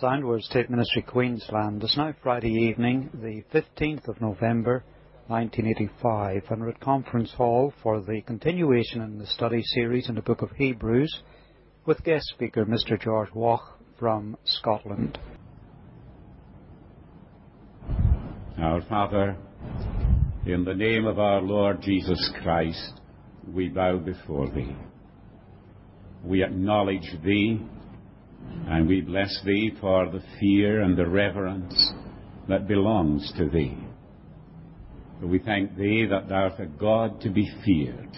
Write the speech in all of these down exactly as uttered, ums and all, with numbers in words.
Soundword State Ministry, Queensland. It's now Friday evening, the fifteenth of November, nineteen eighty-five, and we're at Conference Hall for the continuation in the study series in the book of Hebrews with guest speaker Mister George Wach from Scotland. Our Father, in the name of our Lord Jesus Christ, we bow before Thee. We acknowledge Thee, and we bless Thee for the fear and the reverence that belongs to Thee. We thank Thee that Thou art a God to be feared,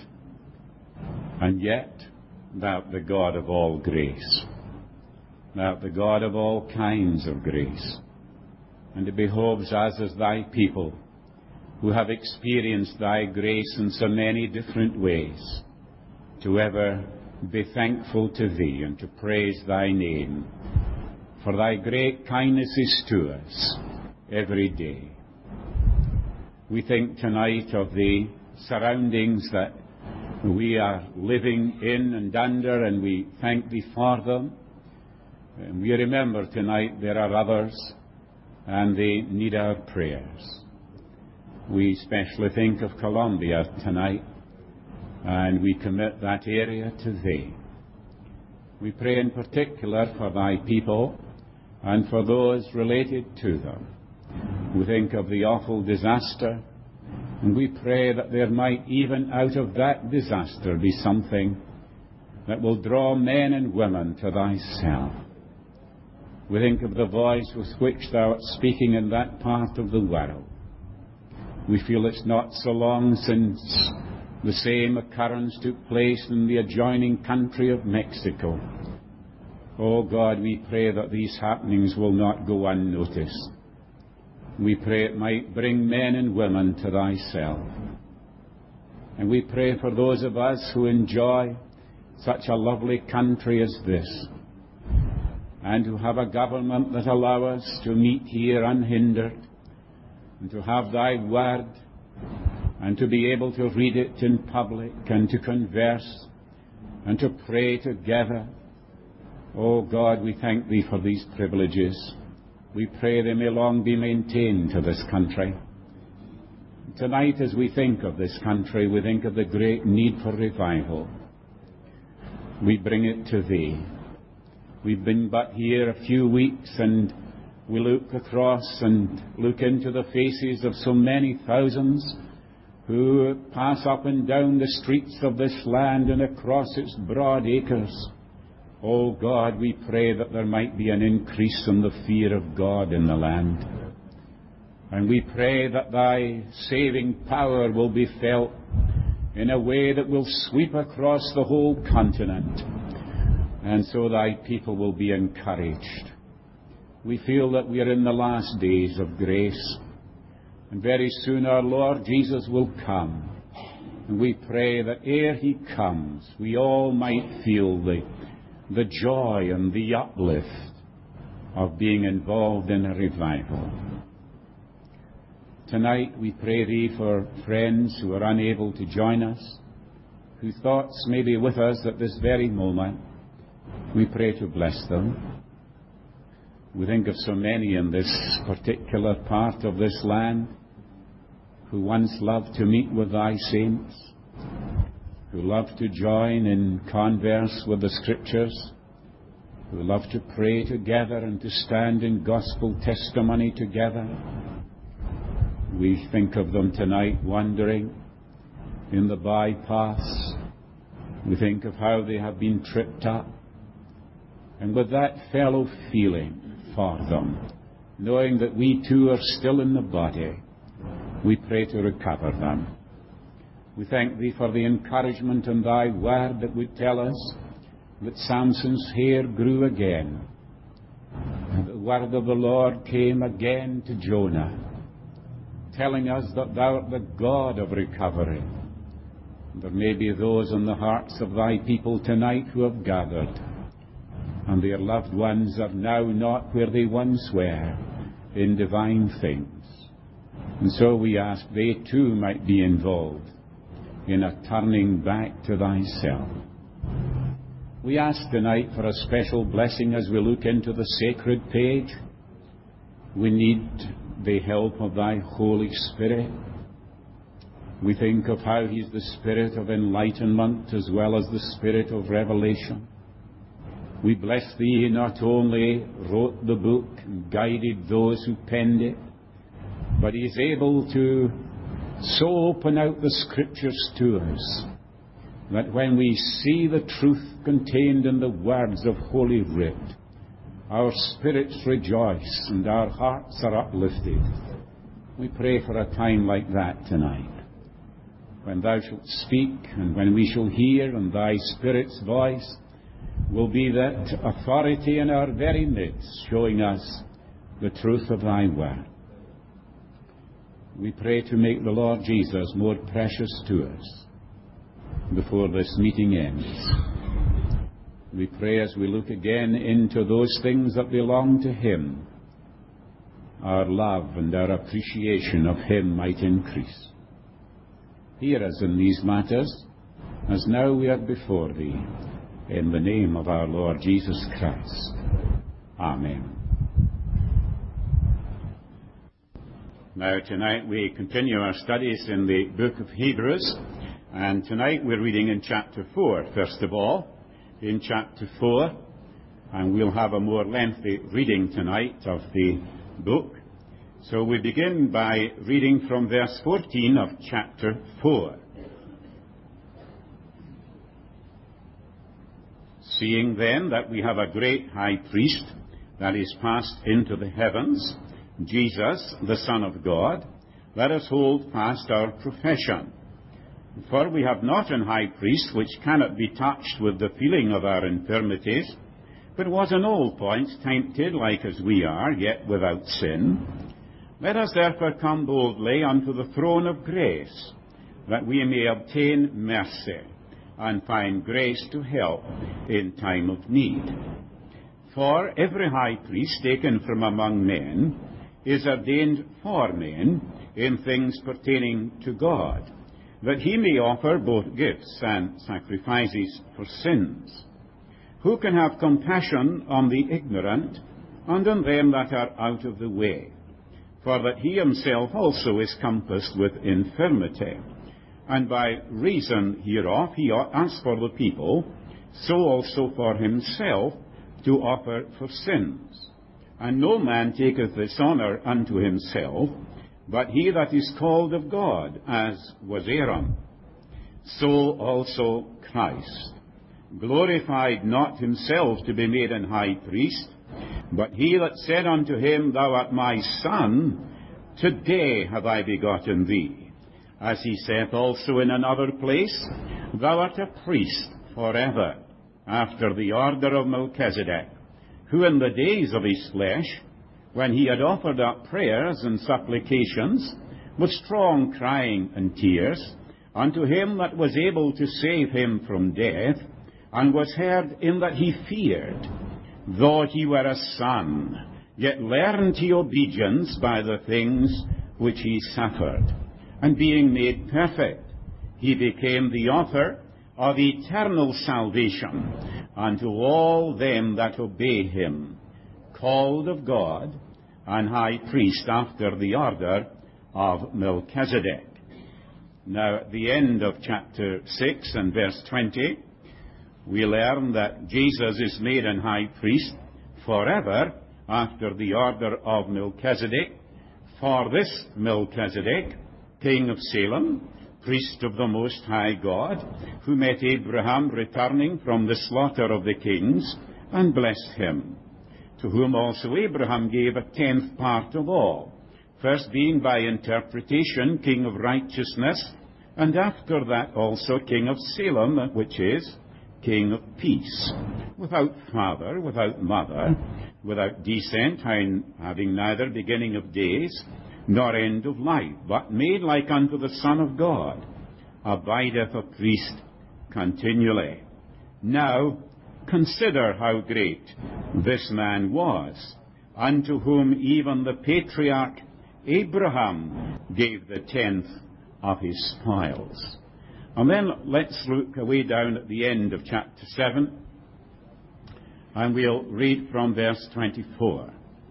and yet Thou art the God of all grace. Thou art the God of all kinds of grace. And it behoves us as Thy people, who have experienced Thy grace in so many different ways, to ever be thankful to Thee and to praise Thy name, for Thy great kindnesses to us every day. We think tonight of the surroundings that we are living in and under, and we thank Thee for them. And we remember tonight there are others, and they need our prayers. We especially think of Colombia tonight, and we commit that area to Thee. We pray in particular for Thy people and for those related to them. We think of the awful disaster, and we pray that there might even out of that disaster be something that will draw men and women to Thyself. We think of the voice with which Thou art speaking in that part of the world. We feel it's not so long since the same occurrence took place in the adjoining country of Mexico. Oh God, we pray that these happenings will not go unnoticed. We pray it might bring men and women to Thyself. And we pray for those of us who enjoy such a lovely country as this, and who have a government that allow us to meet here unhindered, and to have Thy word, and to be able to read it in public, and to converse, and to pray together. Oh God, we thank Thee for these privileges. We pray they may long be maintained to this country. Tonight, as we think of this country, we think of the great need for revival. We bring it to Thee. We've been but here a few weeks, and we look across and look into the faces of so many thousands who pass up and down the streets of this land and across its broad acres. Oh God, we pray that there might be an increase in the fear of God in the land. And we pray that Thy saving power will be felt in a way that will sweep across the whole continent, and so Thy people will be encouraged. We feel that we are in the last days of grace, and very soon our Lord Jesus will come. And we pray that ere He comes, we all might feel the, the joy and the uplift of being involved in a revival. Tonight we pray Thee for friends who are unable to join us, whose thoughts may be with us at this very moment. We pray to bless them. We think of so many in this particular part of this land who once loved to meet with Thy saints, who loved to join in converse with the Scriptures, who loved to pray together and to stand in gospel testimony together. We think of them tonight wandering in the bypaths. We think of how they have been tripped up. And with that fellow feeling for them, knowing that we too are still in the body, we pray to recover them. We thank Thee for the encouragement in Thy word that would tell us that Samson's hair grew again. And the word of the Lord came again to Jonah, telling us that Thou art the God of recovery. There may be those in the hearts of Thy people tonight who have gathered, and their loved ones are now not where they once were in divine things. And so we ask they too might be involved in a turning back to Thyself. We ask tonight for a special blessing as we look into the sacred page. We need the help of thy Holy Spirit. We think of how he's the Spirit of enlightenment as well as the Spirit of revelation. We bless thee, he not only wrote the book and guided those who penned it, but he is able to so open out the Scriptures to us that when we see the truth contained in the words of Holy Writ, our spirits rejoice and our hearts are uplifted. We pray for a time like that tonight, when thou shalt speak and when we shall hear, and thy Spirit's voice will be that authority in our very midst, showing us the truth of thy word. We pray to make the Lord Jesus more precious to us before this meeting ends. We pray as we look again into those things that belong to him, our love and our appreciation of him might increase. Hear us in these matters, as now we are before thee, in the name of our Lord Jesus Christ. Amen. Now tonight we continue our studies in the book of Hebrews, and tonight we're reading in chapter four, first of all. In chapter four, and we'll have a more lengthy reading tonight of the book. So we begin by reading from verse fourteen of chapter four. Seeing then that we have a great high priest that is passed into the heavens, Jesus, the Son of God, let us hold fast our profession. For we have not an high priest which cannot be touched with the feeling of our infirmities, but was in all points tempted like as we are, yet without sin. Let us therefore come boldly unto the throne of grace, that we may obtain mercy, and find grace to help in time of need. For every high priest taken from among men is ordained for men in things pertaining to God, that he may offer both gifts and sacrifices for sins. Who can have compassion on the ignorant and on them that are out of the way? For that he himself also is compassed with infirmity, and by reason hereof he asks for the people, so also for himself, to offer for sins. And no man taketh this honour unto himself, but he that is called of God, as was Aaron. So also Christ glorified not himself to be made an high priest, but he that said unto him, Thou art my Son, today have I begotten thee. As he saith also in another place, Thou art a priest forever, after the order of Melchizedek, who in the days of his flesh, when he had offered up prayers and supplications, with strong crying and tears, unto him that was able to save him from death, and was heard in that he feared, though he were a son, yet learned he obedience by the things which he suffered. And being made perfect, he became the author of eternal salvation unto all them that obey him, called of God, and high priest after the order of Melchizedek. Now, at the end of chapter six and verse twenty, we learn that Jesus is made an high priest forever after the order of Melchizedek. For this Melchizedek, king of Salem, priest of the Most High God, who met Abraham returning from the slaughter of the kings, and blessed him, to whom also Abraham gave a tenth part of all, first being by interpretation king of righteousness, and after that also king of Salem, which is king of peace, without father, without mother, without descent, having neither beginning of days, nor end of life, but made like unto the Son of God, abideth a priest continually. Now consider how great this man was, unto whom even the patriarch Abraham gave the tenth of his spoils. And then let's look away down at the end of chapter seven, And we'll read from verse twenty-four.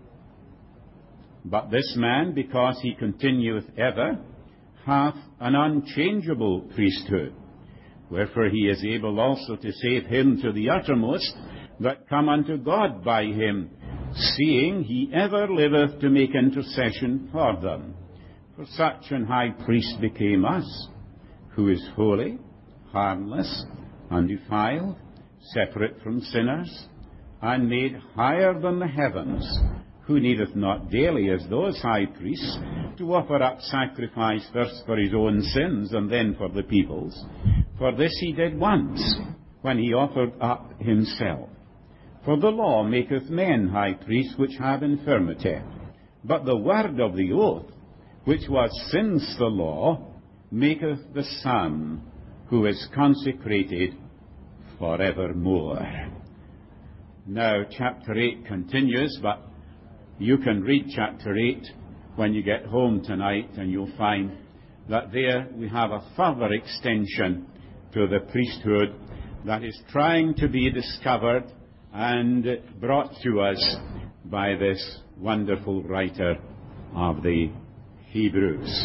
But this man, because he continueth ever, hath an unchangeable priesthood, wherefore he is able also to save him to the uttermost that come unto God by him, seeing he ever liveth to make intercession for them. For such an high priest became us, who is holy, harmless, undefiled, separate from sinners, and made higher than the heavens, who needeth not daily, as those high priests, to offer up sacrifice first for his own sins and then for the people's. For this he did once, when he offered up himself. For the law maketh men high priests which have infirmity. But the word of the oath, which was since the law, maketh the Son, who is consecrated forevermore. Now, chapter eight continues, but you can read chapter eight when you get home tonight, and you'll find that there we have a further extension to the priesthood that is trying to be discovered and brought to us by this wonderful writer of the Hebrews.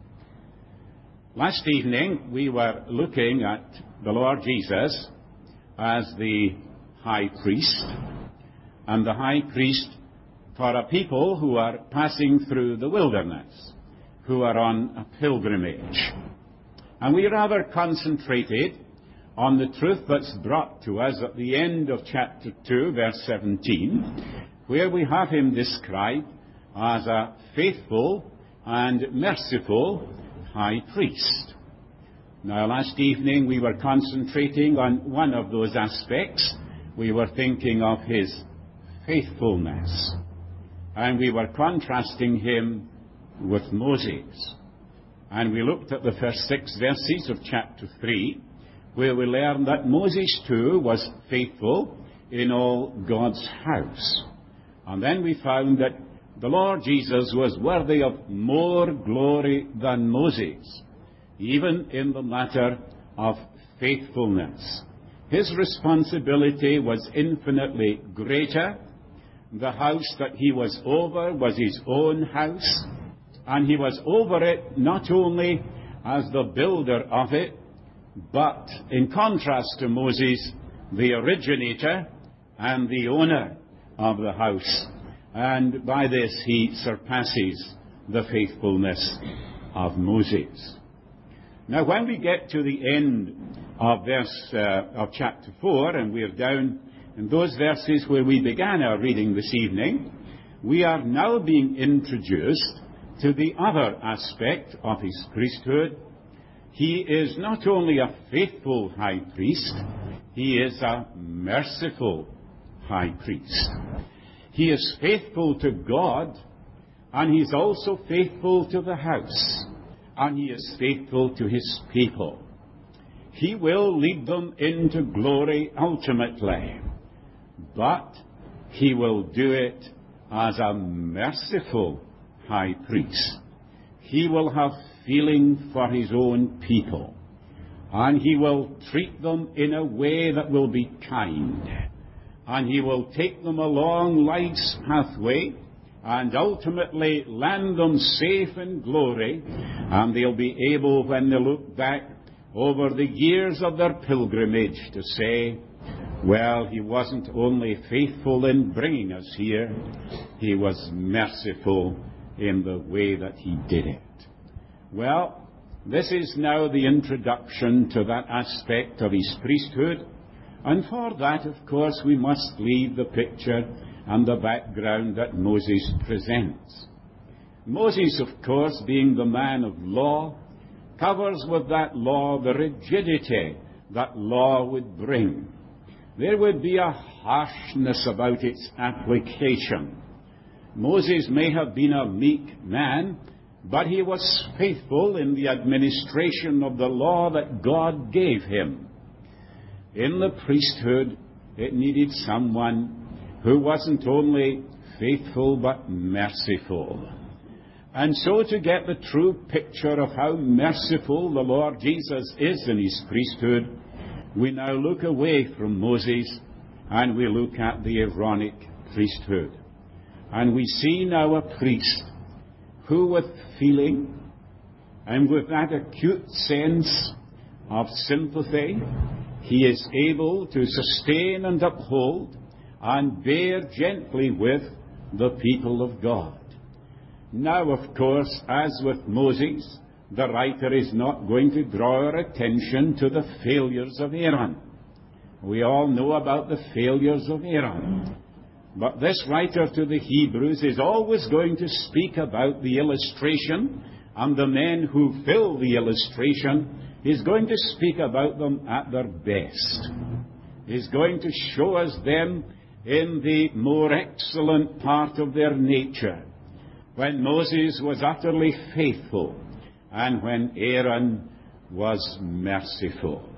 Last evening we were looking at the Lord Jesus as the high priest, and the high priest for a people who are passing through the wilderness, who are on a pilgrimage. And we rather concentrated on the truth that's brought to us at the end of chapter two, verse seventeen, where we have him described as a faithful and merciful high priest. Now, last evening we were concentrating on one of those aspects. We were thinking of his faithfulness, and we were contrasting him with Moses. And we looked at the first six verses of chapter three, where we learned that Moses too was faithful in all God's house. And then we found that the Lord Jesus was worthy of more glory than Moses, even in the matter of faithfulness. His responsibility was infinitely greater. The house that he was over was his own house, and he was over it not only as the builder of it, but in contrast to Moses, the originator and the owner of the house. And by this he surpasses the faithfulness of Moses. Now, when we get to the end of verse uh, of chapter four, and we're down in those verses where we began our reading this evening, we are now being introduced to the other aspect of his priesthood. He is not only a faithful high priest, he is a merciful high priest. He is faithful to God, and he's also faithful to the house, and he is faithful to his people. He will lead them into glory ultimately, but he will do it as a merciful high priest. He will have feeling for his own people, and he will treat them in a way that will be kind, and he will take them along life's pathway and ultimately land them safe in glory, and they'll be able, when they look back over the years of their pilgrimage, to say, well, he wasn't only faithful in bringing us here, he was merciful in the way that he did it. Well, this is now the introduction to that aspect of his priesthood, and for that, of course, we must leave the picture and the background that Moses presents. Moses, of course, being the man of law, covers with that law the rigidity that law would bring. There would be a harshness about its application. Moses may have been a meek man, but he was faithful in the administration of the law that God gave him. In the priesthood, it needed someone who wasn't only faithful but merciful. And so, to get the true picture of how merciful the Lord Jesus is in his priesthood, we now look away from Moses and we look at the Aaronic priesthood. And we see now a priest who, with feeling and with that acute sense of sympathy, he is able to sustain and uphold and bear gently with the people of God. Now, of course, as with Moses, the writer is not going to draw our attention to the failures of Aaron. We all know about the failures of Aaron. But this writer to the Hebrews is always going to speak about the illustration, and the men who fill the illustration. He's going to speak about them at their best. He's going to show us them in the more excellent part of their nature, when Moses was utterly faithful and when Aaron was merciful.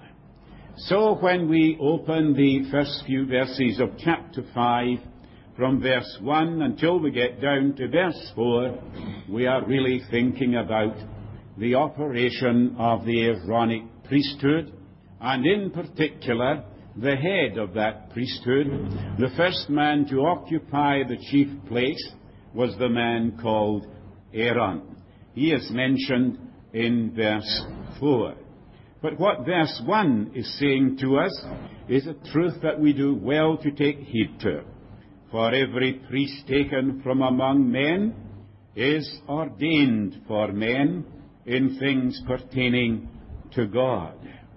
So when we open the first few verses of chapter five, from verse one until we get down to verse four, we are really thinking about the operation of the Aaronic priesthood, and in particular, the head of that priesthood. The first man to occupy the chief place was the man called Aaron. He is mentioned in verse four. But what verse one is saying to us is a truth that we do well to take heed to. For every priest taken from among men is ordained for men in things pertaining to God.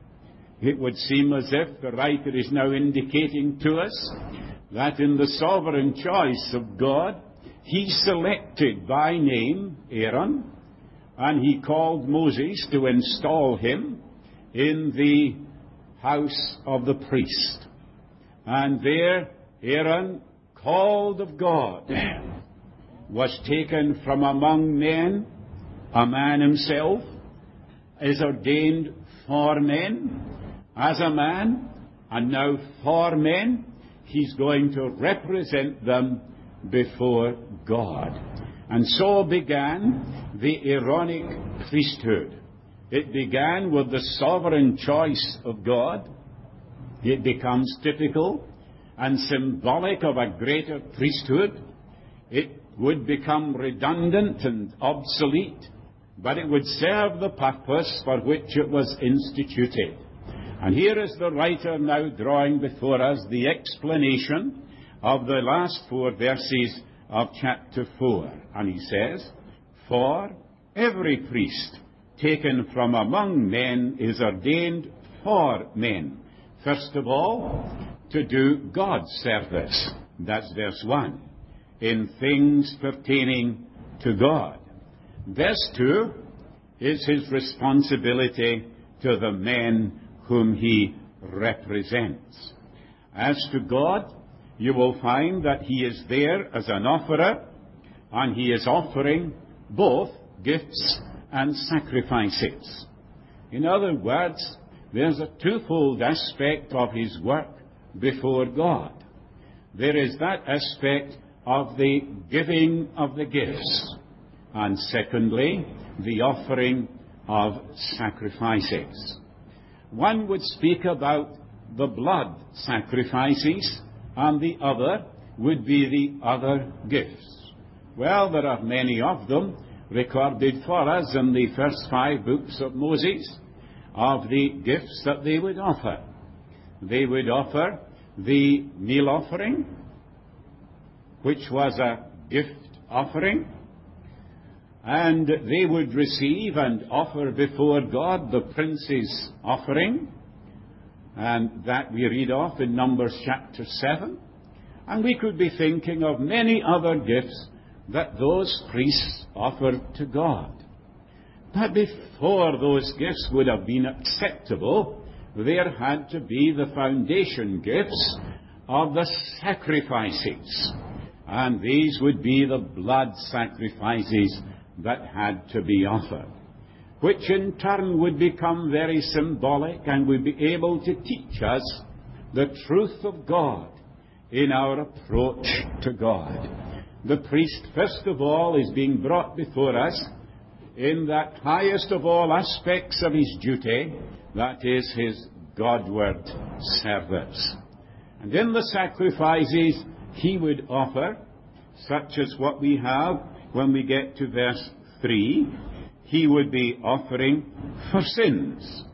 It would seem as if the writer is now indicating to us that in the sovereign choice of God, he selected by name Aaron, and he called Moses to install him in the house of the priest. And there Aaron, called of God, was taken from among men. A man himself is ordained for men, as a man, and now for men, he's going to represent them before God. And so began the Aaronic priesthood. It began with the sovereign choice of God. It becomes typical and symbolic of a greater priesthood. It would become redundant and obsolete, but it would serve the purpose for which it was instituted. And here is the writer now drawing before us the explanation of the last four verses of chapter four. And he says, "For every priest taken from among men is ordained for men, first of all, to do God's service." That's verse one. In things pertaining to God. Verse two is his responsibility to the men whom he represents. As to God, you will find that he is there as an offerer, and he is offering both gifts and sacrifices. In other words, there's a twofold aspect of his work before God. There is that aspect of the giving of the gifts, and secondly, the offering of sacrifices. One would speak about the blood sacrifices, and the other would be the other gifts. Well, there are many of them recorded for us in the first five books of Moses of the gifts that they would offer. They would offer the meal offering, which was a gift offering, and they would receive and offer before God the prince's offering, and that we read of in Numbers chapter seven. And we could be thinking of many other gifts that those priests offered to God. But before those gifts would have been acceptable, there had to be the foundation gifts of the sacrifices. And these would be the blood sacrifices that had to be offered, which in turn would become very symbolic and would be able to teach us the truth of God in our approach to God. The priest, first of all, is being brought before us in that highest of all aspects of his duty, that is his Godward service. And in the sacrifices he would offer, such as what we have when we get to verse three, he would be offering for sins.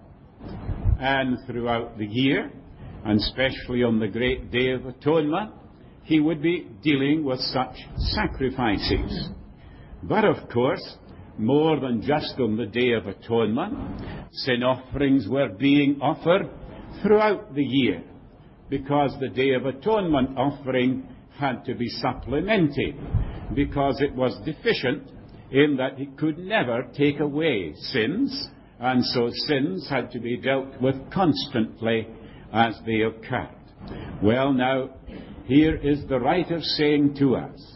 And throughout the year, and especially on the great Day of Atonement, he would be dealing with such sacrifices. But of course, more than just on the Day of Atonement, sin offerings were being offered throughout the year, because the Day of Atonement offering had to be supplemented, because it was deficient in that it could never take away sins, and so sins had to be dealt with constantly as they occurred. Well, now, here is the writer saying to us,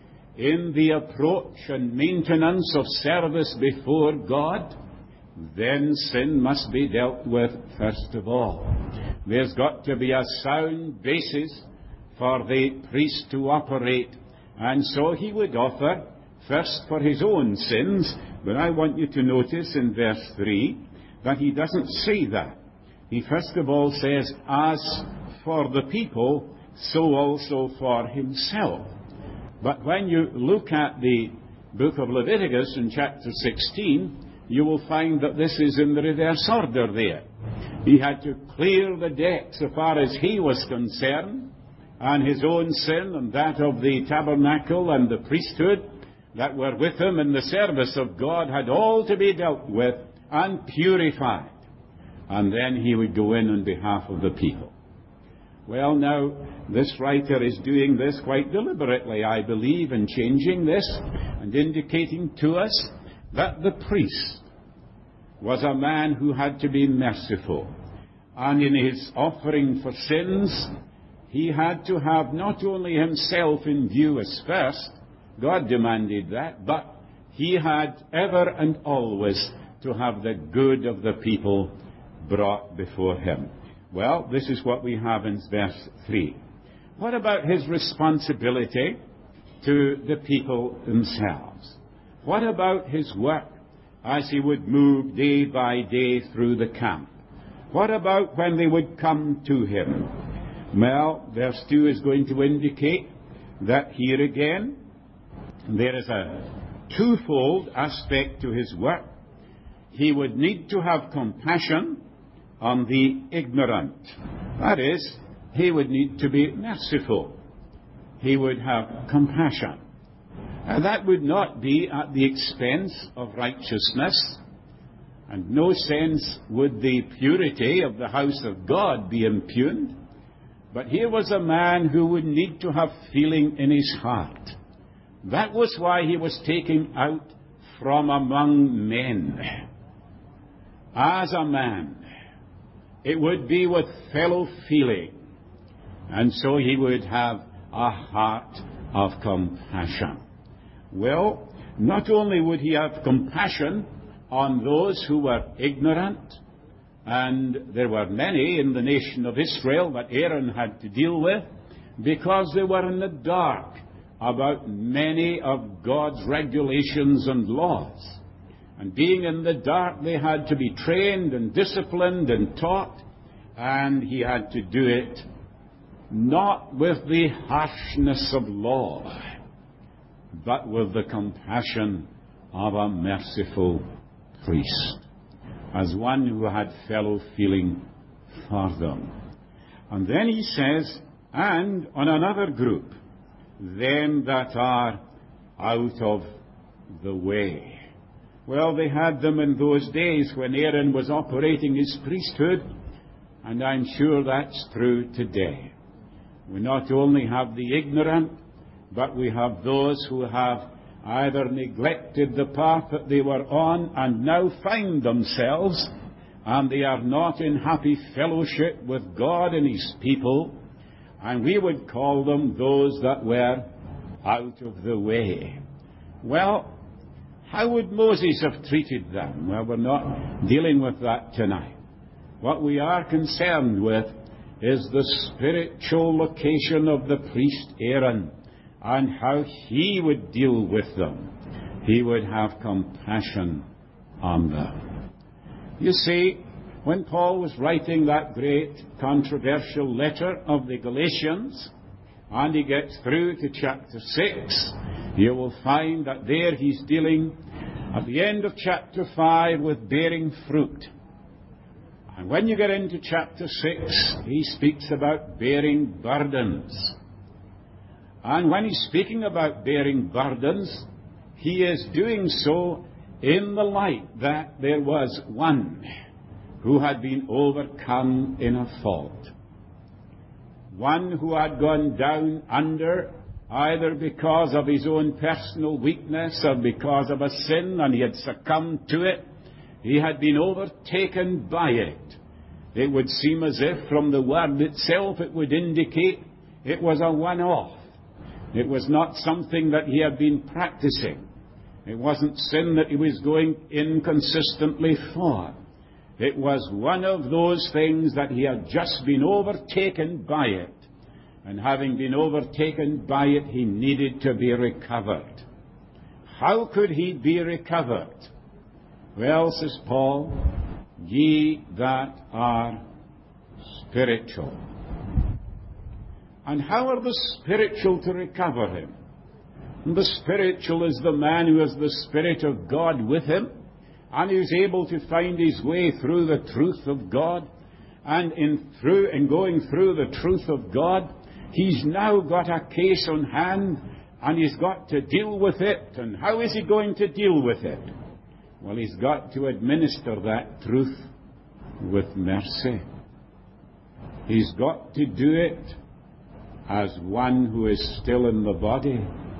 in the approach and maintenance of service before God, then sin must be dealt with first of all. There's got to be a sound basis for the priest to operate, and so he would offer first for his own sins. But I want you to notice in verse three that he doesn't say that. He first of all says, as for the people, so also for himself. But when you look at the book of Leviticus in chapter sixteen, you will find that this is in the reverse order there. He had to clear the deck so far as he was concerned, and his own sin and that of the tabernacle and the priesthood that were with him in the service of God had all to be dealt with and purified. And then he would go in on behalf of the people. Well, now, this writer is doing this quite deliberately, I believe, in changing this and indicating to us that the priest was a man who had to be merciful. And in his offering for sins, he had to have not only himself in view as first, God demanded that, but he had ever and always to have the good of the people brought before him. Well, this is what we have in verse three. What about his responsibility to the people themselves? What about his work as he would move day by day through the camp? What about when they would come to him? Well, verse two is going to indicate that here again there is a twofold aspect to his work. He would need to have compassion on the ignorant. That is, he would need to be merciful. He would have compassion. And that would not be at the expense of righteousness, and no sense would the purity of the house of God be impugned. But here was a man who would need to have feeling in his heart. That was why he was taken out from among men. As a man, it would be with fellow feeling. And so he would have a heart of compassion. Well, not only would he have compassion on those who were ignorant, and there were many in the nation of Israel that Aaron had to deal with, because they were in the dark about many of God's regulations and laws. And being in the dark, they had to be trained and disciplined and taught, and he had to do it not with the harshness of law, but with the compassion of a merciful priest, as one who had fellow feeling for them. And then he says, and on another group, them that are out of the way. Well, they had them in those days when Aaron was operating his priesthood, and I'm sure that's true today. We not only have the ignorant, but we have those who have either neglected the path that they were on and now find themselves, and they are not in happy fellowship with God and his people, and we would call them those that were out of the way. Well, how would Moses have treated them? Well, we're not dealing with that tonight. What we are concerned with is the spiritual location of the priest Aaron and how he would deal with them. He would have compassion on them. You see, when Paul was writing that great controversial letter of the Galatians, and he gets through to chapter six, you will find that there he's dealing at the end of chapter five with bearing fruit. And when you get into chapter six, he speaks about bearing burdens. And when he's speaking about bearing burdens, he is doing so in the light that there was one who had been overcome in a fault. One who had gone down under, either because of his own personal weakness or because of a sin, and he had succumbed to it. He had been overtaken by it. It would seem as if from the word itself it would indicate it was a one-off. It was not something that he had been practicing. It wasn't sin that he was going inconsistently for. It was one of those things that he had just been overtaken by it. And having been overtaken by it, he needed to be recovered. How could he be recovered? Well, says Paul, ye that are spiritual. And how are the spiritual to recover him? And the spiritual is the man who has the Spirit of God with him, and who is able to find his way through the truth of God. And in through in going through the truth of God, he's now got a case on hand, and he's got to deal with it. And how is he going to deal with it? Well, he's got to administer that truth with mercy. He's got to do it as one who is still in the body.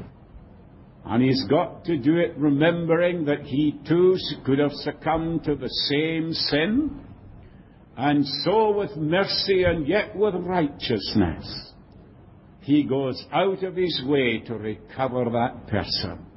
And he's got to do it remembering that he too could have succumbed to the same sin. And so with mercy and yet with righteousness, he goes out of his way to recover that person.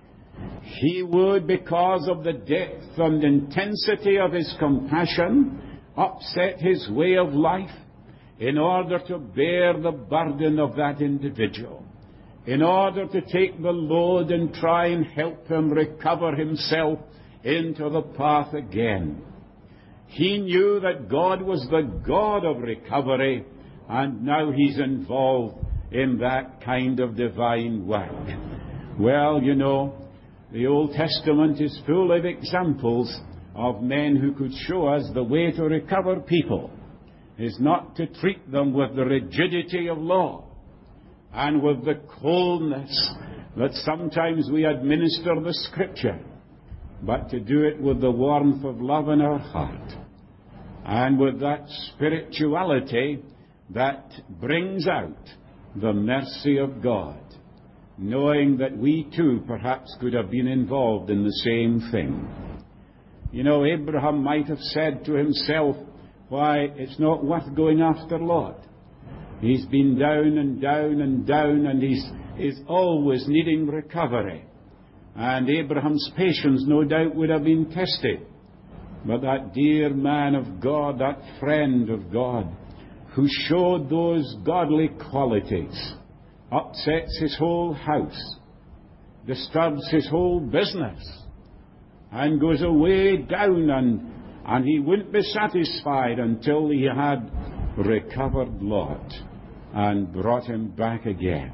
He would, because of the depth and intensity of his compassion, upset his way of life in order to bear the burden of that individual, in order to take the load and try and help him recover himself into the path again. He knew that God was the God of recovery, and now he's involved in that kind of divine work. Well, you know, the Old Testament is full of examples of men who could show us the way to recover people is not to treat them with the rigidity of law and with the coldness that sometimes we administer the Scripture, but to do it with the warmth of love in our heart and with that spirituality that brings out the mercy of God, knowing that we too perhaps could have been involved in the same thing. You know, Abraham might have said to himself, why, it's not worth going after Lot. He's been down and down and down, and he's, he's always needing recovery. And Abraham's patience, no doubt, would have been tested. But that dear man of God, that friend of God, who showed those godly qualities, upsets his whole house, disturbs his whole business, and goes away down, and, and he wouldn't be satisfied until he had recovered Lot and brought him back again.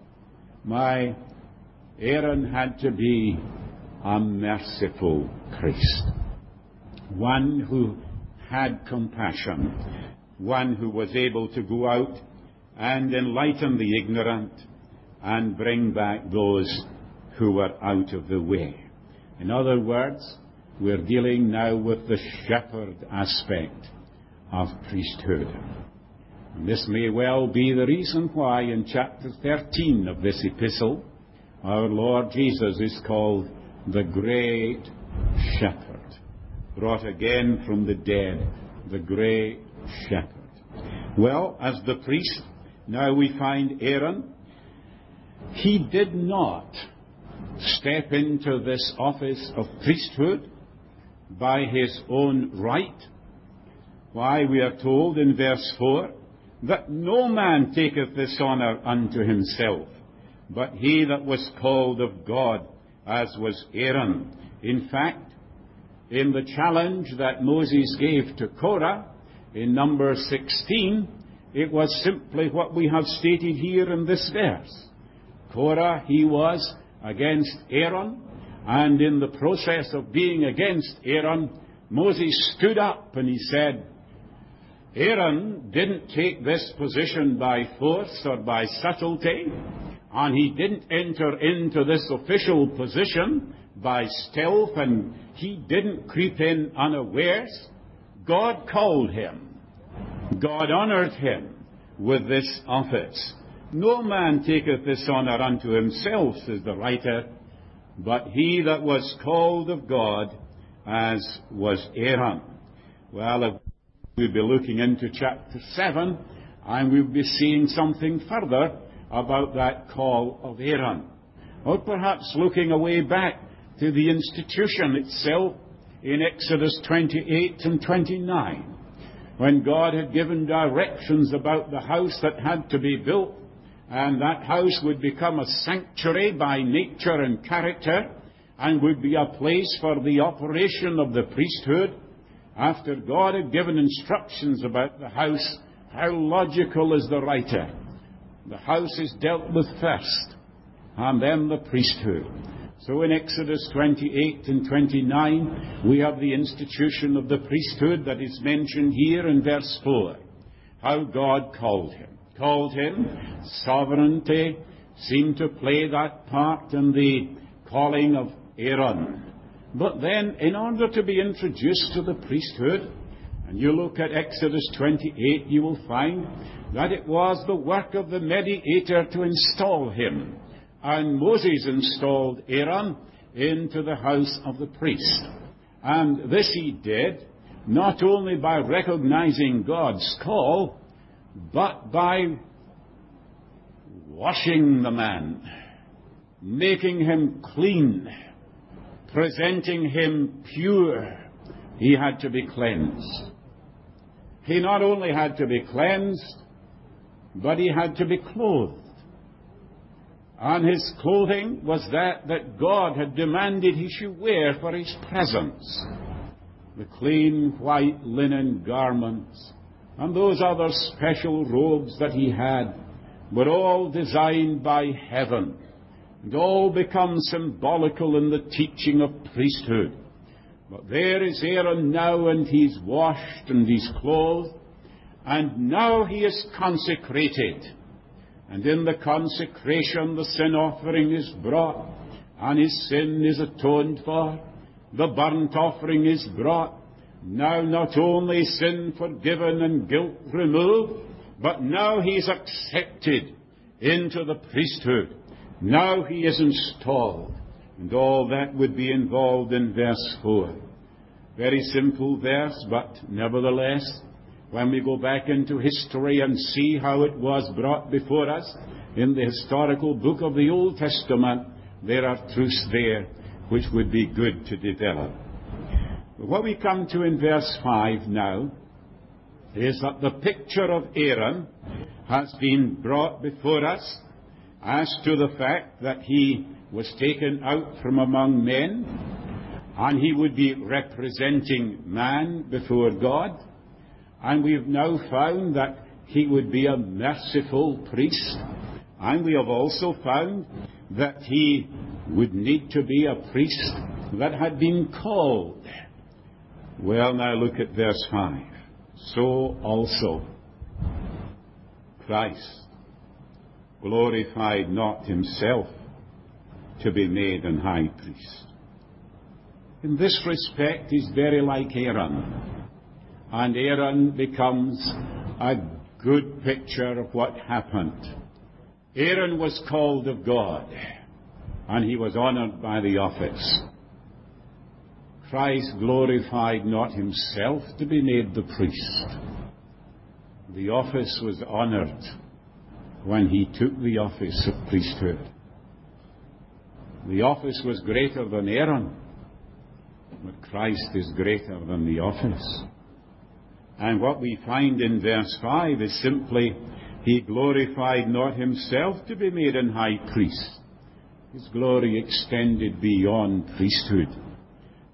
My Aaron had to be a merciful priest, one who had compassion, one who was able to go out and enlighten the ignorant and bring back those who were out of the way. In other words, we're dealing now with the shepherd aspect of priesthood. And this may well be the reason why in chapter thirteen of this epistle, our Lord Jesus is called the Great Shepherd, brought again from the dead, the Great Shepherd. Well, as the priest, now we find Aaron. He did not step into this office of priesthood by his own right. Why, we are told in verse four, that no man taketh this honour unto himself, but he that was called of God, as was Aaron. In fact, in the challenge that Moses gave to Korah in Numbers sixteen, it was simply what we have stated here in this verse. Korah, he was against Aaron, and in the process of being against Aaron, Moses stood up and he said, Aaron didn't take this position by force or by subtlety, and he didn't enter into this official position by stealth, and he didn't creep in unawares. God called him. God honored him with this office. No man taketh this honour unto himself, says the writer, but he that was called of God, as was Aaron. Well, we'll be looking into chapter seven, and we'll be seeing something further about that call of Aaron. Or perhaps looking away back to the institution itself in Exodus twenty-eight and twenty-nine, when God had given directions about the house that had to be built, and that house would become a sanctuary by nature and character, and would be a place for the operation of the priesthood. After God had given instructions about the house, how logical is the writer? The house is dealt with first, and then the priesthood. So in Exodus twenty-eight and twenty-nine, we have the institution of the priesthood that is mentioned here in verse four. How God called him. Called him. Sovereignty seemed to play that part in the calling of Aaron. But then, in order to be introduced to the priesthood, and you look at Exodus twenty-eight, you will find that it was the work of the mediator to install him. And Moses installed Aaron into the house of the priest. And this he did not only by recognizing God's call, but by washing the man, making him clean, presenting him pure. He had to be cleansed. He not only had to be cleansed, but he had to be clothed. And his clothing was that that God had demanded he should wear for his presence. The clean white linen garments and those other special robes that he had were all designed by heaven, and all become symbolical in the teaching of priesthood. But there is Aaron now, and he's washed and he's clothed, and now he is consecrated. And in the consecration, the sin offering is brought, and his sin is atoned for. The burnt offering is brought. Now not only sin forgiven and guilt removed, but now he is accepted into the priesthood. Now he is installed. And all that would be involved in verse four. Very simple verse, but nevertheless, when we go back into history and see how it was brought before us in the historical book of the Old Testament, there are truths there which would be good to develop. But what we come to in verse five now is that the picture of Aaron has been brought before us as to the fact that he was taken out from among men, and he would be representing man before God. And we have now found that he would be a merciful priest. And we have also found that he would need to be a priest that had been called. Well, now look at verse five. So also Christ glorified not himself to be made an high priest. In this respect, he's very like Aaron. And Aaron becomes a good picture of what happened. Aaron was called of God, and he was honored by the office. Christ glorified not himself to be made the priest. The office was honored when he took the office of priesthood. The office was greater than Aaron, but Christ is greater than the office. And what we find in verse five is simply, he glorified not himself to be made an high priest. His glory extended beyond priesthood.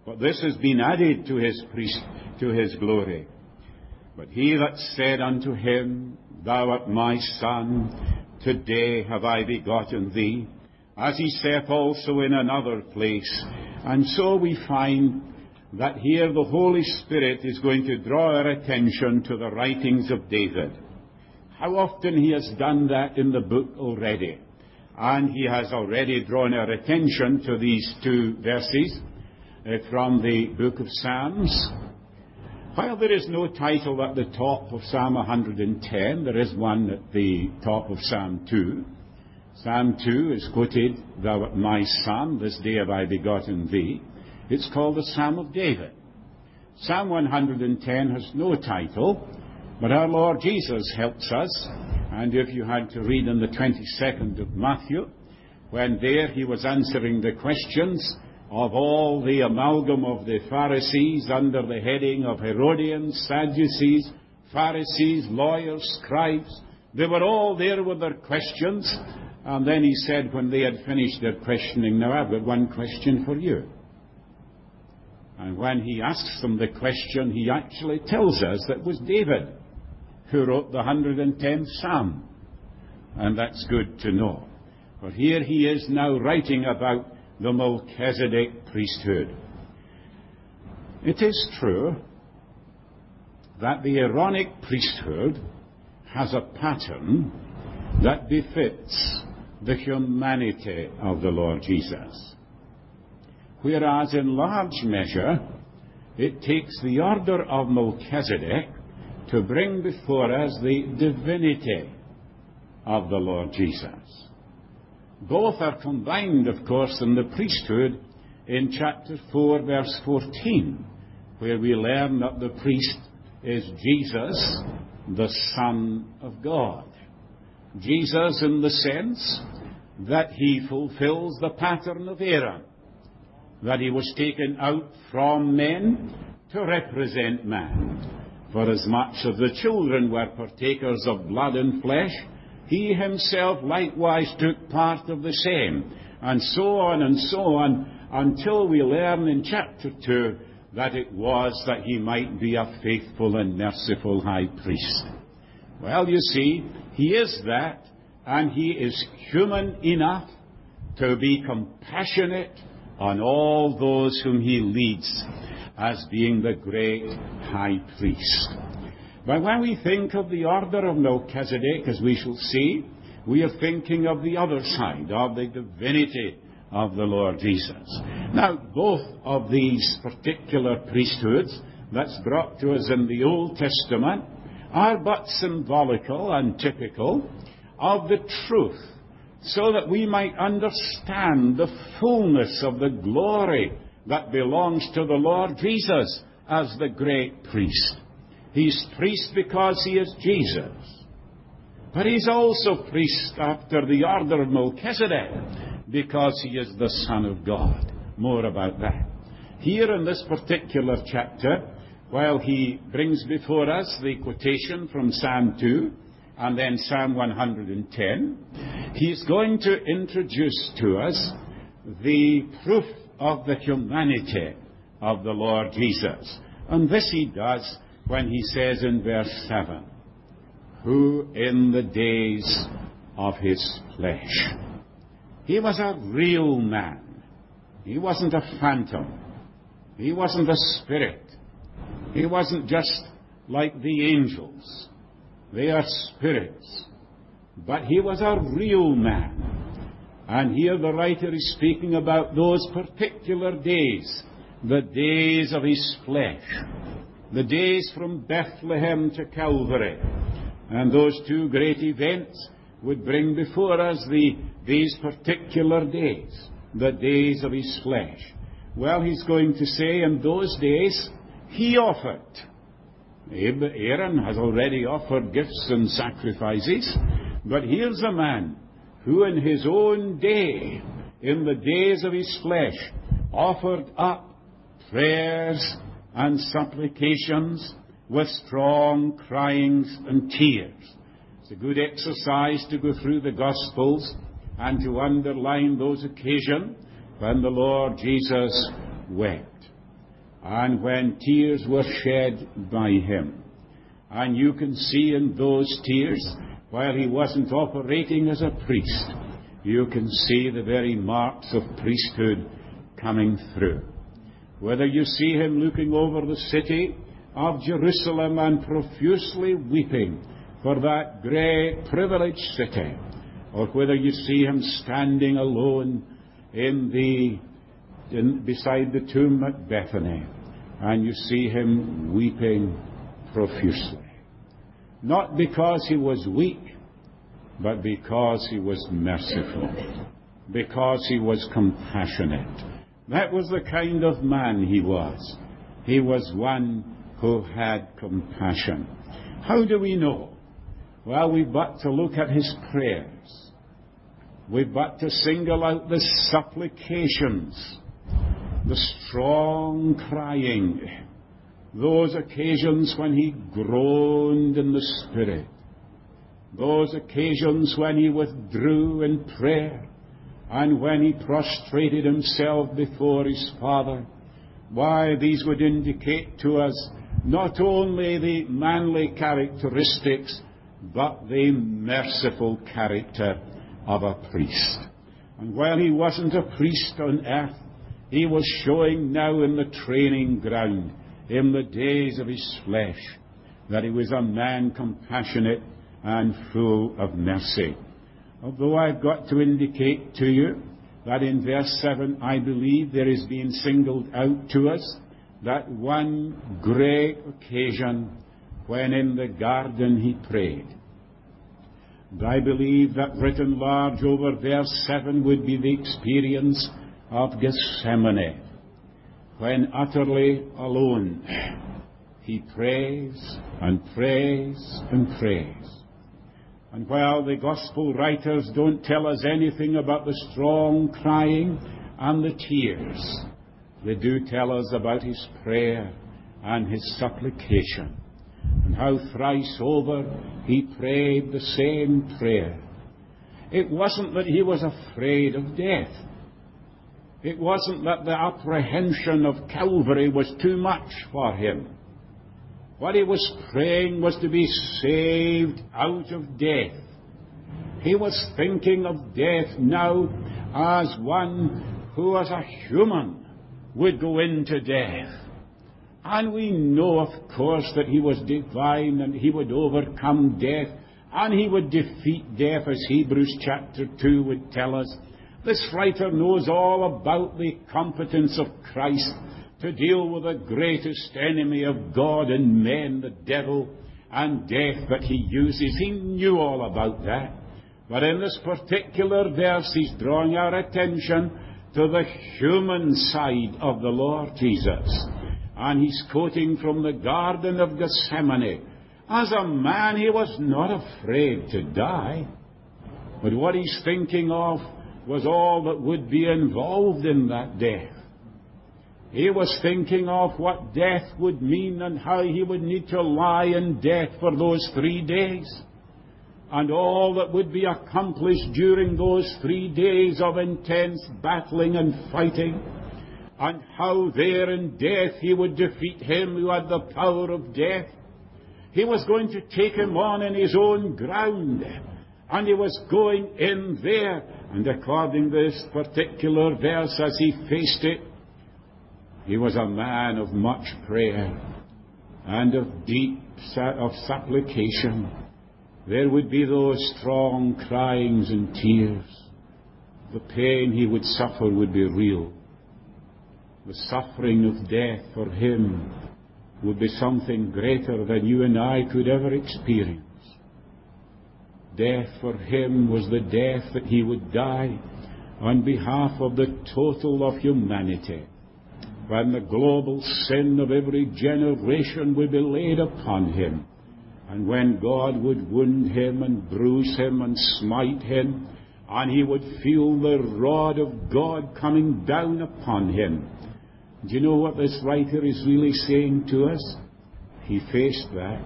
but this has been added to his priest, to his glory. But he that said unto him, Thou art my Son, today have I begotten thee, as he saith also in another place. And so we find that here the Holy Spirit is going to draw our attention to the writings of David. How often he has done that in the book already. And he has already drawn our attention to these two verses uh, from the book of Psalms. While there is no title at the top of Psalm one hundred ten, there is one at the top of Psalm two. Psalm two is quoted, Thou art my Son, this day have I begotten thee. It's called the Psalm of David. Psalm one hundred ten has no title, but our Lord Jesus helps us. And if you had to read in the twenty-second of Matthew, when there he was answering the questions of all the amalgam of the Pharisees under the heading of Herodians, Sadducees, Pharisees, lawyers, scribes. They were all there with their questions. And then he said, when they had finished their questioning, Now I've got one question for you. And when he asks them the question, he actually tells us that it was David who wrote the one hundred tenth Psalm. And that's good to know. For here he is now writing about the Melchizedek priesthood. It is true that the Aaronic priesthood has a pattern that befits the humanity of the Lord Jesus. Whereas in large measure, it takes the order of Melchizedek to bring before us the divinity of the Lord Jesus. Both are combined, of course, in the priesthood in chapter four, verse fourteen, where we learn that the priest is Jesus, the Son of God. Jesus in the sense that he fulfills the pattern of Aaron, that he was taken out from men to represent man. For as much as the children were partakers of blood and flesh, he himself likewise took part of the same, and so on and so on, until we learn in chapter two that it was that he might be a faithful and merciful high priest. Well, you see, he is that, and he is human enough to be compassionate on all those whom he leads as being the great high priest. But when we think of the order of Melchizedek, as we shall see, we are thinking of the other side, of the divinity of the Lord Jesus. Now, both of these particular priesthoods that's brought to us in the Old Testament are but symbolical and typical of the truth, so that we might understand the fullness of the glory that belongs to the Lord Jesus as the great priest. He's priest because he is Jesus. But he's also priest after the order of Melchizedek because he is the Son of God. More about that. Here in this particular chapter, while he brings before us the quotation from Psalm two and then Psalm one hundred ten, he's going to introduce to us the proof of the humanity of the Lord Jesus. And this he does when he says in verse seven, who in the days of his flesh. He was a real man. He wasn't a phantom. He wasn't a spirit. He wasn't just like the angels. They are spirits. But he was a real man. And here the writer is speaking about those particular days, the days of his flesh, the days from Bethlehem to Calvary. And those two great events would bring before us the, these particular days, the days of his flesh. Well, he's going to say in those days, he offered. Aaron has already offered gifts and sacrifices, but here's a man who in his own day, in the days of his flesh, offered up prayers and supplications with strong cryings and tears. It's a good exercise to go through the Gospels and to underline those occasions when the Lord Jesus wept. and when tears were shed by him. And you can see in those tears, while he wasn't operating as a priest, you can see the very marks of priesthood coming through. Whether you see him looking over the city of Jerusalem and profusely weeping for that great privileged city, or whether you see him standing alone in the in, beside the tomb at Bethany, and you see him weeping profusely. Not because he was weak, but because he was merciful, because he was compassionate. That was the kind of man he was. He was one who had compassion. How do we know? Well, we've got to look at his prayers. We've got to single out the supplications, the strong crying, those occasions when he groaned in the Spirit, those occasions when he withdrew in prayer, and when he prostrated himself before his Father. Why, these would indicate to us not only the manly characteristics, but the merciful character of a priest. And while he wasn't a priest on earth, he was showing now in the training ground, in the days of his flesh, that he was a man compassionate and full of mercy. Although I've got to indicate to you that in verse seven, I believe there is being singled out to us that one great occasion when in the garden he prayed. And I believe that written large over verse seven would be the experience of Gethsemane, when utterly alone he prays and prays and prays. And while the gospel writers don't tell us anything about the strong crying and the tears, they do tell us about his prayer and his supplication, and how thrice over he prayed the same prayer. It wasn't that he was afraid of death. It wasn't that the apprehension of Calvary was too much for him. What he was praying was to be saved out of death. He was thinking of death now as one who, as a human, would go into death. And we know, of course, that he was divine and he would overcome death and he would defeat death, as Hebrews chapter two would tell us. This writer knows all about the competence of Christ to deal with the greatest enemy of God and men, the devil, and death that he uses. He knew all about that. But in this particular verse, he's drawing our attention to the human side of the Lord Jesus. And he's quoting from the Garden of Gethsemane. As a man, he was not afraid to die. But what he's thinking of was all that would be involved in that death. He was thinking of what death would mean and how he would need to lie in death for those three days. And all that would be accomplished during those three days of intense battling and fighting. And how there in death he would defeat him who had the power of death. He was going to take him on in his own ground. And he was going in there. And according to this particular verse, as he faced it, he was a man of much prayer and of deep of supplication. There would be those strong cryings and tears. The pain he would suffer would be real. The suffering of death for him would be something greater than you and I could ever experience. Death for him was the death that he would die on behalf of the total of humanity, when the global sin of every generation would be laid upon him, and when God would wound him and bruise him and smite him, and he would feel the rod of God coming down upon him. Do you know what this writer is really saying to us? He faced that,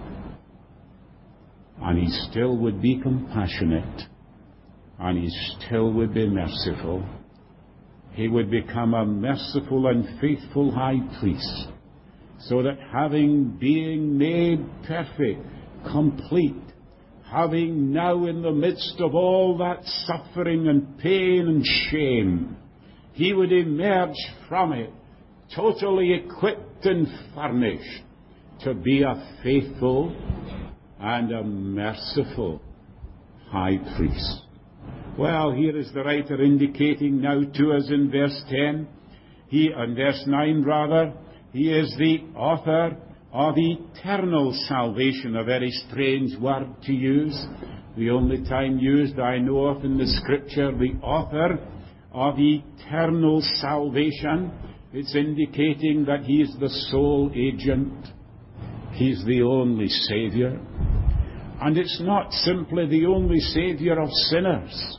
and he still would be compassionate, and he still would be merciful. He would become a merciful and faithful high priest so that having being made perfect, complete, having now in the midst of all that suffering and pain and shame, he would emerge from it totally equipped and furnished to be a faithful and a merciful high priest. Well, here is the writer indicating now to us in verse ten, he, in verse nine rather, he is the author of eternal salvation, a very strange word to use. The only time used I know of in the Scripture, the author of eternal salvation. It's indicating that he is the sole agent. He's the only Saviour. And it's not simply the only Saviour of sinners,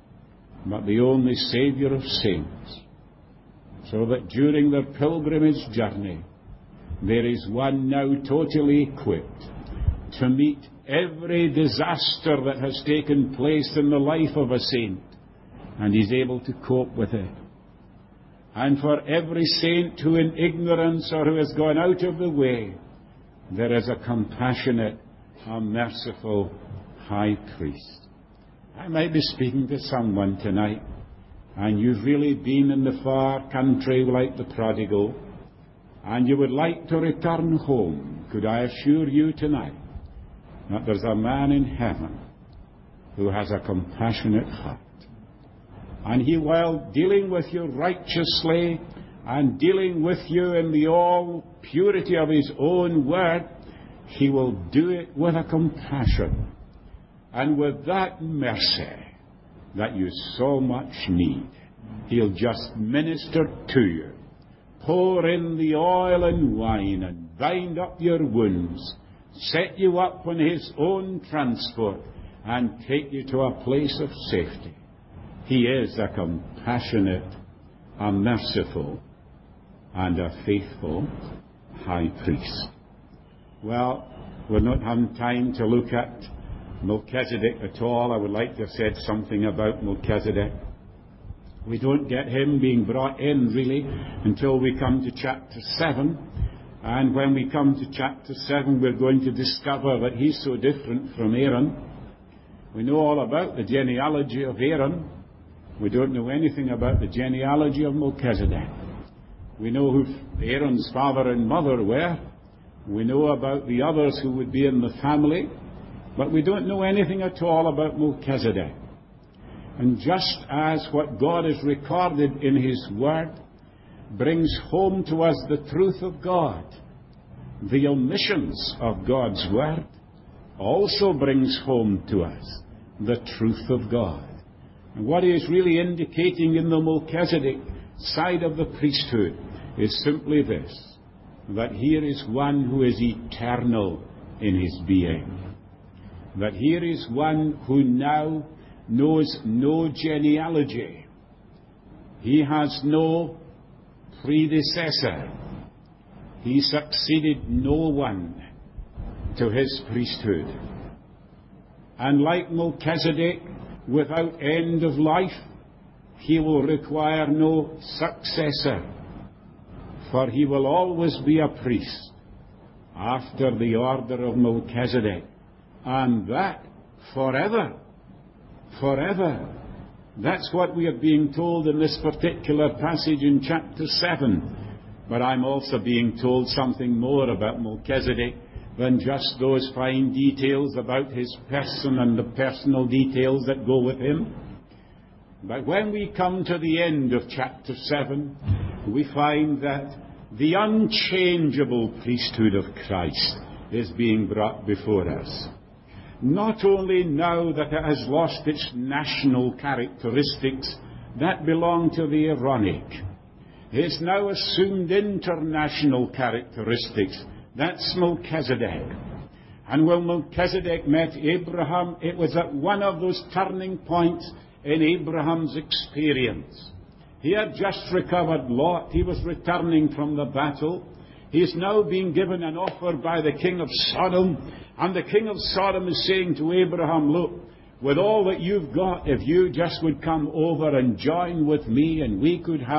but the only Saviour of saints. So that during their pilgrimage journey, there is one now totally equipped to meet every disaster that has taken place in the life of a saint, and he's able to cope with it. And for every saint who in ignorance or who has gone out of the way, there is a compassionate, a merciful high priest. I might be speaking to someone tonight, and you've really been in the far country like the prodigal, and you would like to return home. Could I assure you tonight that there's a man in heaven who has a compassionate heart. And he, while dealing with you righteously and dealing with you in the all purity of his own word, he will do it with a compassion and with that mercy that you so much need. He'll just minister to you, pour in the oil and wine and bind up your wounds, set you up on his own transport and take you to a place of safety. He is a compassionate, a merciful, and a faithful high priest. Well, we're not having time to look at Melchizedek at all. I would like to have said something about Melchizedek. We don't get him being brought in, really, until we come to chapter seven. And when we come to chapter seven, we're going to discover that he's so different from Aaron. We know all about the genealogy of Aaron. We don't know anything about the genealogy of Melchizedek. We know who Aaron's father and mother were. We know about the others who would be in the family. But we don't know anything at all about Melchizedek. And just as what God has recorded in his word brings home to us the truth of God, the omissions of God's word also brings home to us the truth of God. And what he is really indicating in the Melchizedek side of the priesthood is simply this, that here is one who is eternal in his being. That here is one who now knows no genealogy. He has no predecessor. He succeeded no one to his priesthood. And like Melchizedek, without end of life, he will require no successor, for he will always be a priest after the order of Melchizedek, and that forever. Forever. That's what we are being told in this particular passage in chapter seven. But I'm also being told something more about Melchizedek than just those fine details about his person and the personal details that go with him. But when we come to the end of chapter seven, we find that the unchangeable priesthood of Christ is being brought before us. Not only now that it has lost its national characteristics that belong to the Aaronic, it's now assumed international characteristics. That's Melchizedek. And when Melchizedek met Abraham, it was at one of those turning points in Abraham's experience. He had just recovered Lot. He was returning from the battle. He is now being given an offer by the king of Sodom. And the king of Sodom is saying to Abraham, look, with all that you've got, if you just would come over and join with me, and we could have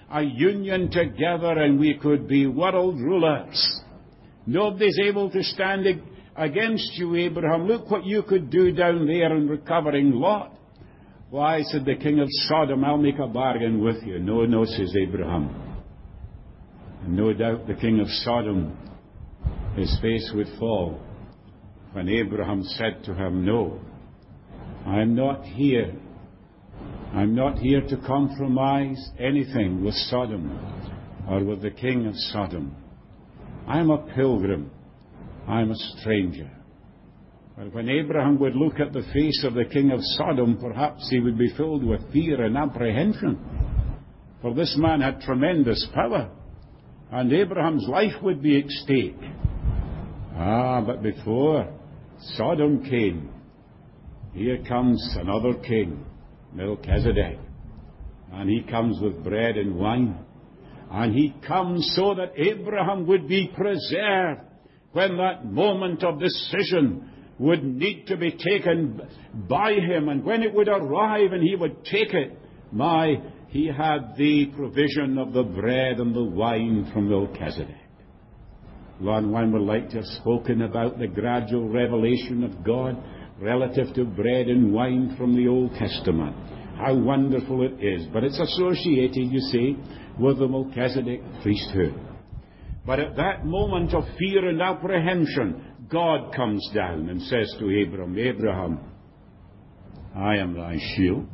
a union together and we could be world rulers. Nobody's able to stand against you, Abraham. Look what you could do down there in recovering Lot. Why, said the king of Sodom, I'll make a bargain with you. No, no, says Abraham. And no doubt the king of Sodom, his face would fall when Abraham said to him, no, I am not here. I'm not here to compromise anything with Sodom or with the king of Sodom. I'm a pilgrim. I'm a stranger. But when Abraham would look at the face of the king of Sodom, perhaps he would be filled with fear and apprehension. For this man had tremendous power, and Abraham's life would be at stake. Ah, but before Sodom came, here comes another king, Melchizedek. And he comes with bread and wine. And he comes so that Abraham would be preserved when that moment of decision would need to be taken by him. And when it would arrive and he would take it, my, he had the provision of the bread and the wine from Melchizedek. Lord, one would like to have spoken about the gradual revelation of God relative to bread and wine from the Old Testament. How wonderful it is. But it's associated, you see, with the Melchizedek priesthood. But at that moment of fear and apprehension, God comes down and says to Abraham, Abraham, I am thy shield.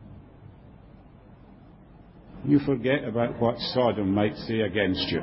You forget about what Sodom might say against you.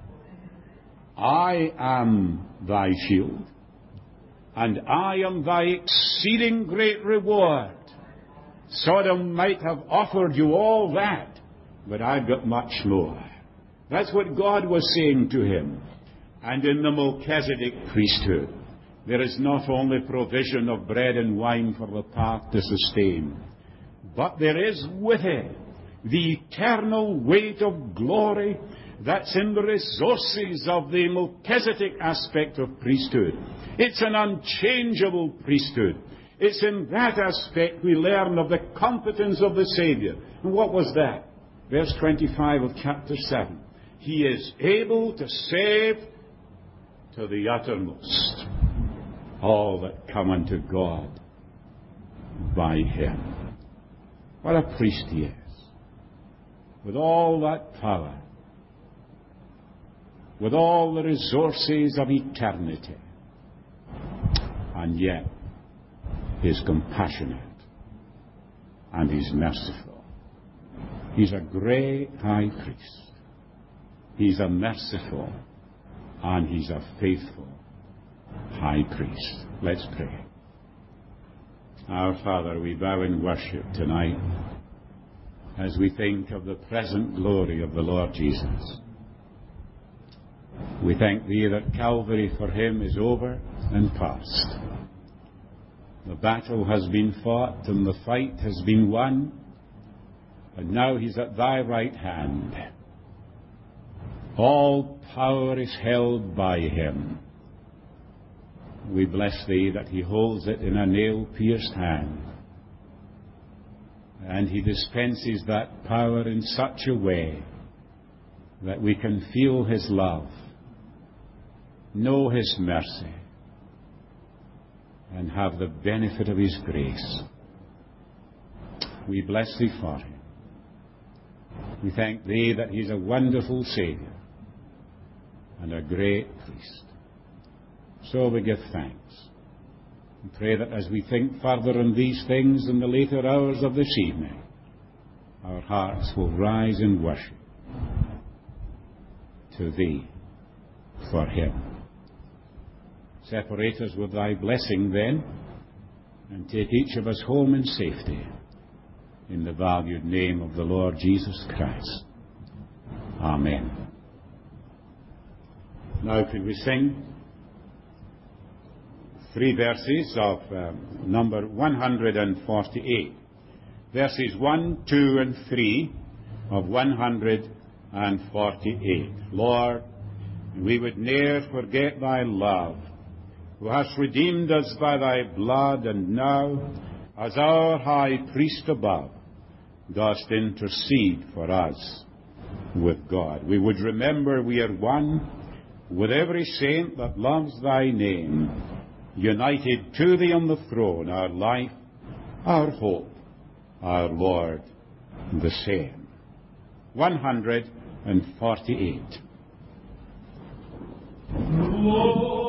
I am thy shield, and I am thy exceeding great reward. Sodom might have offered you all that, but I've got much more. That's what God was saying to him. And in the Melchizedek priesthood, there is not only provision of bread and wine for the path to sustain, but there is with it the eternal weight of glory that's in the resources of the Melchizedek aspect of priesthood. It's an unchangeable priesthood. It's in that aspect we learn of the competence of the Savior. And what was that? Verse twenty-five of chapter seven. He is able to save to the uttermost all that come unto God by him. What a priest he is. With all that power, with all the resources of eternity, and yet he's compassionate and he's merciful. He's a great high priest. He's a merciful and he's a faithful high priest. Let's pray. Our Father, we bow in worship tonight as we think of the present glory of the Lord Jesus. We thank Thee that Calvary for Him is over and past. The battle has been fought and the fight has been won, and now He's at Thy right hand. All power is held by Him. We bless Thee that He holds it in a nail-pierced hand, and He dispenses that power in such a way that we can feel His love, know His mercy, and have the benefit of His grace. We bless Thee for Him. We thank Thee that He's a wonderful Saviour and a great priest. So we give thanks and pray that as we think further on these things in the later hours of this evening, our hearts will rise in worship to Thee for Him. Separate us with Thy blessing then, and take each of us home in safety, in the valued name of the Lord Jesus Christ. Amen. Now could we sing three verses of um, number one hundred forty-eight. Verses one, two, and three of one hundred forty-eight. Lord, we would ne'er forget Thy love, who hast redeemed us by Thy blood, and now, as our high priest above, dost intercede for us. with God. We would remember we are one with every saint that loves thy name, united to thee on the throne, our life, our hope, our Lord, the same. one hundred forty-eight. Lord.